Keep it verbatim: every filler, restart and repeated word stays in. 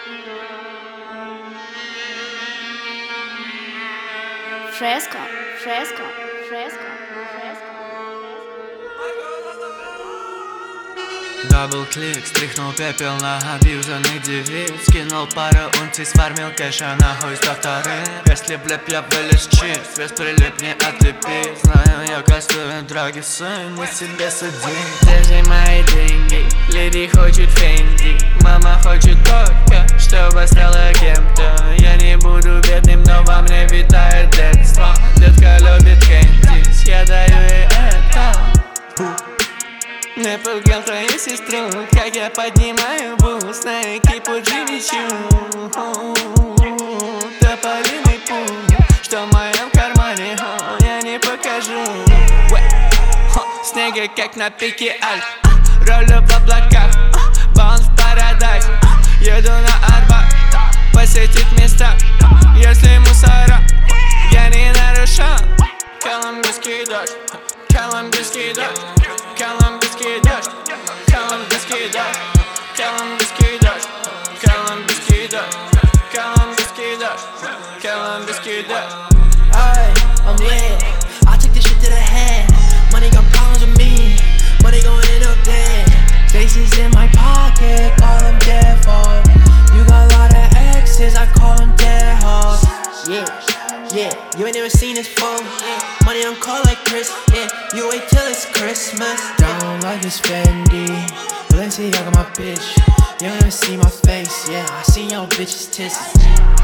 Fresco, fresco, fresco, fresco. Дабл-клик, стряхнул пепел на абьюзерных девиц. Скинул пару унций, сфармил кэша нахуй сто вторых. Если блеп я вылез чист, вес прилип не отлепить. Знаю, я кастую драги, сын, не себе суди. Держи мои деньги, леди хочет фенди. Мама хочет только, чтобы стала кем-то. Я не буду бедным, но во мне витает детство. Детка любит кэнди, я даю ей это. Не пугал твою сестру, как я поднимаю буст на экипу Джимми Чу. Тополиный путь, что в моем кармане, я не покажу. Снега как на пике Альп, ролю в облаках, баунс в парадайз. Еду на Арбат, посетить места, если мусора, я не нарушал. Колумбийский дождь, колумбийский дождь, колумбийский дождь, колумбийский дождь, колумбийский дождь, колумбийский дождь, колумбийский дождь, колумбийский дождь. Ay, I'm lit. I took this shit to the head. Money got problems with me. Money gon' end up dead. Faces in my pocket, call them dead for. You got a lot of exes, I call them dead hoes. Yeah. Yeah, you ain't never seen this before. Yeah. Money on call like Chris. Yeah, you wait till it's Christmas. Don't like it's Fendi. Valenciaga my bitch. You ain't never see my face. Yeah, I seen your bitch's tits.